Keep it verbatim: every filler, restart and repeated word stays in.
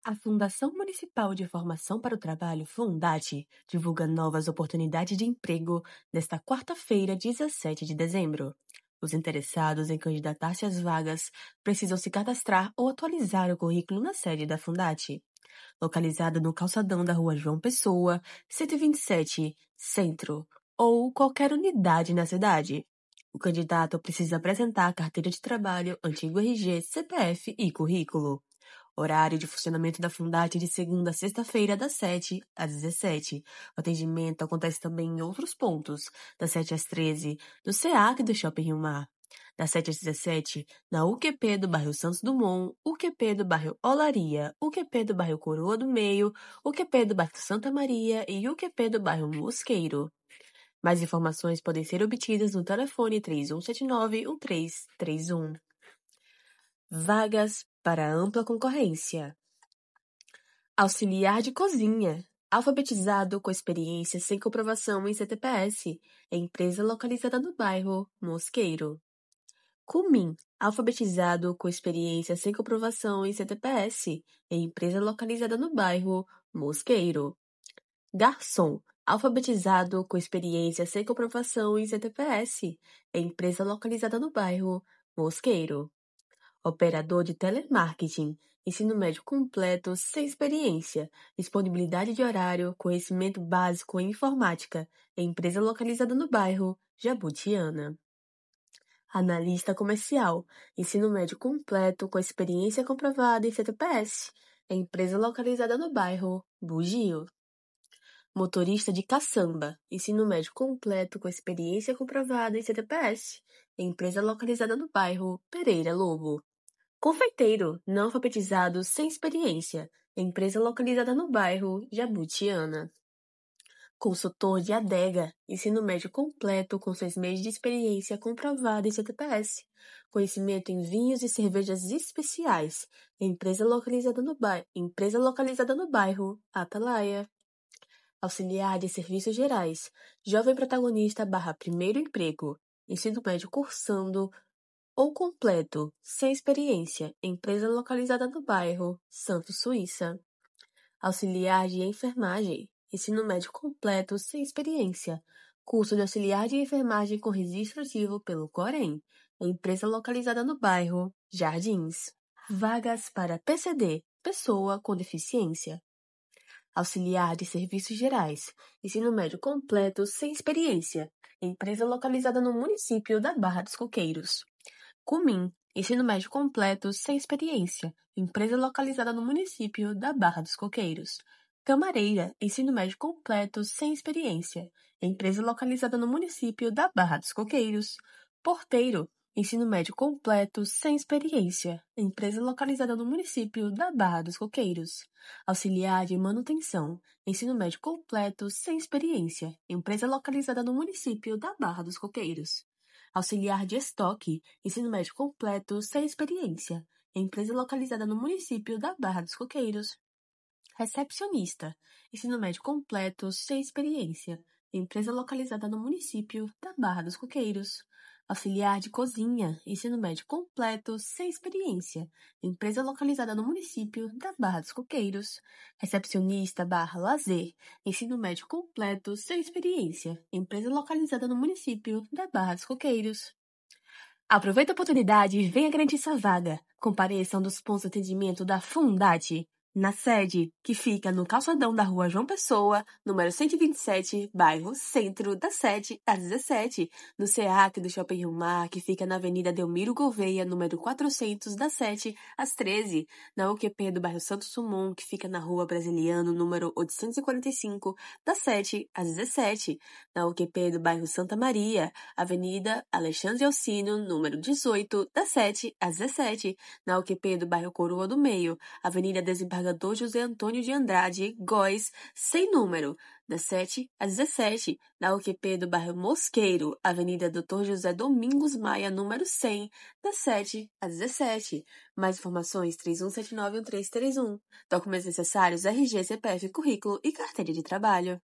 A Fundação Municipal de Formação para o Trabalho, Fundate, divulga novas oportunidades de emprego nesta quarta-feira, dezessete de dezembro. Os interessados em candidatar-se às vagas precisam se cadastrar ou atualizar o currículo na sede da Fundate, localizada no calçadão da Rua João Pessoa, cento e vinte e sete, Centro, ou qualquer unidade na cidade. O candidato precisa apresentar carteira de trabalho, antigo R G, C P F e currículo. Horário de funcionamento da Fundate de segunda a sexta-feira, das sete às dezessete. O atendimento acontece também em outros pontos, das sete às treze, no SEAC do Shopping Rio Mar. Das sete às dezessete, na U Q P do bairro Santos Dumont, U Q P do bairro Olaria, U Q P do bairro Coroa do Meio, U Q P do bairro Santa Maria e U Q P do bairro Mosqueiro. Mais informações podem ser obtidas no telefone três um sete nove, um três três um. Vagas para ampla concorrência. Auxiliar de cozinha, alfabetizado com experiência sem comprovação em C T P S, empresa localizada no bairro Mosqueiro. Cumim, alfabetizado com experiência sem comprovação em C T P S, empresa localizada no bairro Mosqueiro. Garçom, alfabetizado com experiência sem comprovação em C T P S, empresa localizada no bairro Mosqueiro. Operador de telemarketing, ensino médio completo, sem experiência, disponibilidade de horário, conhecimento básico em informática, empresa localizada no bairro Jabutiana. Analista comercial, ensino médio completo, com experiência comprovada em C T P S, empresa localizada no bairro Bugio. Motorista de caçamba, ensino médio completo, com experiência comprovada em C T P S, empresa localizada no bairro Pereira Lobo. Confeiteiro, não alfabetizado, sem experiência, empresa localizada no bairro Jabutiana. Consultor de adega, ensino médio completo com seis meses de experiência comprovada em C T P S, conhecimento em vinhos e cervejas especiais, empresa localizada no bairro, empresa localizada no bairro Atalaia. Auxiliar de serviços gerais, jovem protagonista barra primeiro emprego, ensino médio cursando ou completo, sem experiência, empresa localizada no bairro Santos Suíça. Auxiliar de enfermagem, ensino médio completo, sem experiência, curso de auxiliar de enfermagem com registro ativo pelo Corém, empresa localizada no bairro Jardins. Vagas para P C D, pessoa com deficiência. Auxiliar de serviços gerais, ensino médio completo, sem experiência, empresa localizada no município da Barra dos Coqueiros. Cumim, ensino médio completo, sem experiência, empresa localizada no município da Barra dos Coqueiros. Camareira, ensino médio completo, sem experiência, empresa localizada no município da Barra dos Coqueiros. Porteiro, ensino médio completo, sem experiência, empresa localizada no município da Barra dos Coqueiros. Auxiliar de manutenção, ensino médio completo, sem experiência, empresa localizada no município da Barra dos Coqueiros. Auxiliar de estoque, ensino médio completo, sem experiência, empresa localizada no município da Barra dos Coqueiros. Recepcionista, ensino médio completo, sem experiência, empresa localizada no município da Barra dos Coqueiros. Auxiliar de cozinha, ensino médio completo, sem experiência, empresa localizada no município da Barra dos Coqueiros. Recepcionista barra lazer, ensino médio completo, sem experiência, empresa localizada no município da Barra dos Coqueiros. Aproveite a oportunidade e venha garantir sua vaga. Compareça a um dos pontos de atendimento da Fundate, na sede, que fica no calçadão da Rua João Pessoa, número cento e vinte e sete, bairro Centro, das sete às dezessete, no SEAC do Shopping Rio Mar, que fica na Avenida Delmiro Gouveia, número quatrocentos, das sete às treze, na U Q P do bairro Santos Dumont, que fica na Rua Brasiliano, número oitocentos e quarenta e cinco, das sete às dezessete, na U Q P do bairro Santa Maria, Avenida Alexandre Alcino, número dezoito, das sete às dezessete, na U Q P do bairro Coroa do Meio, Avenida Desembargador José Antônio de Andrade, Góis, sem número, das sete às dezessete, na U Q P do bairro Mosqueiro, Avenida doutor José Domingos Maia, número cem, das sete às dezessete. Mais informações, três um sete nove, um três três um. Documentos necessários, R G, C P F, currículo e carteira de trabalho.